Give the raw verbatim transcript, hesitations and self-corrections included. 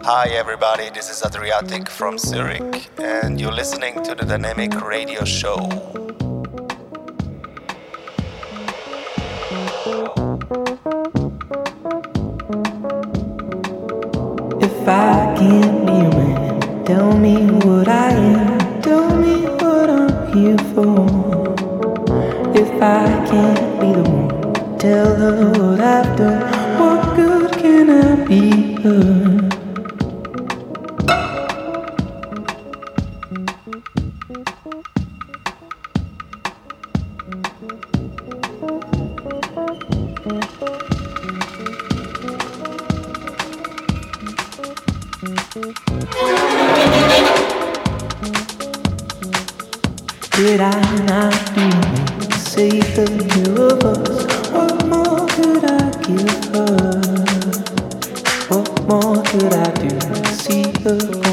Hi everybody, this is Adriatic from Zurich and you're listening to the Dynamic Radio Show. If I can't be a man, tell me what I am, tell me what I'm here for. If I can't be the one, tell her what I've done, what good can I be her? Did I not do it to save the two of us? What more could I give her? What more could I do to see her?